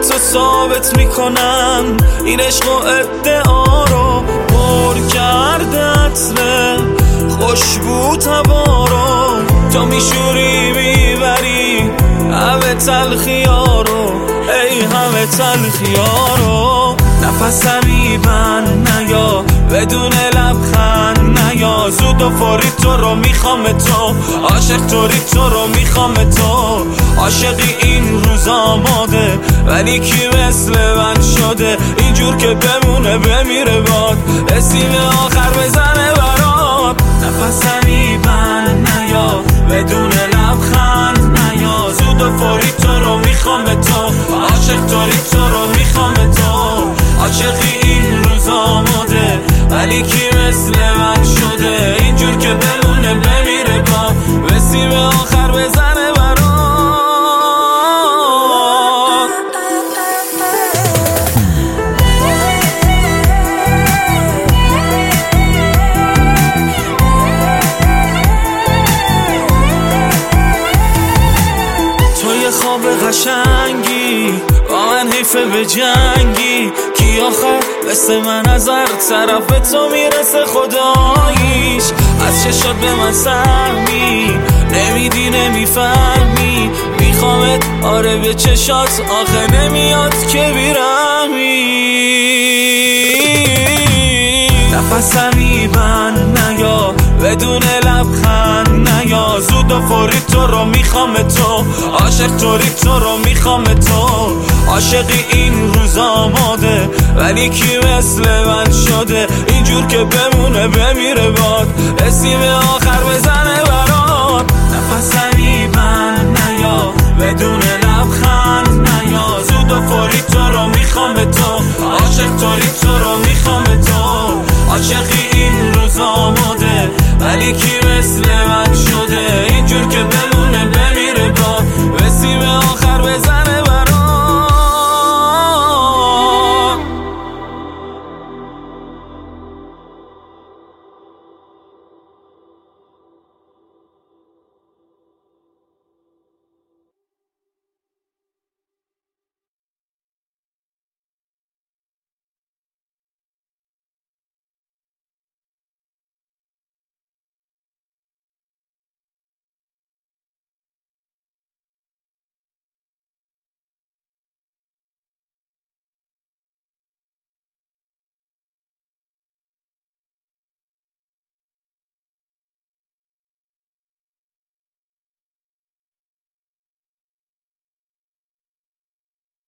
تو ثابت میکنم این عشق و ادعا رو پر کرده عطر خوشبو تبا رو تو میشوری میبری همه تلخیا رو ای همه تلخیا رو نفس میبند نیا بدون لبخند نیا زود و فوری تو رو میخوام تو عاشق توری تو رو میخوام تو عاشقی این روز آماده ولی کی مثل من شده اینجور که بمونه بمیره باد رسیم آخر بزنه برات نفس میبند نیا بدون لبخند نیا زود و فوری تو رو میخوام تو عاشق توری تو رو میخوام تو عاشقی این روز آماده ولی کی مثل من شده اینجور که بمونه بمیره با وسیم آخر بزنه برات توی خواب قشنگی با من حیفه به جنگی کی آخر مثل من از هر طرف تو میرسه خداییش از چشات به من سهمی نمیدی نمیفهمی میخوامت آره به چشات آخه نمیاد که بیرمی نفس میبند نیا بدون لبخند نیا زود و فوری تو رو میخوام تو عاشق توری تو رو میخوام تو عاشقی این روز آماده ولی کی مثل من شده اینجور که بمونه بمیره باد رسیم آخر بزنه برات نفس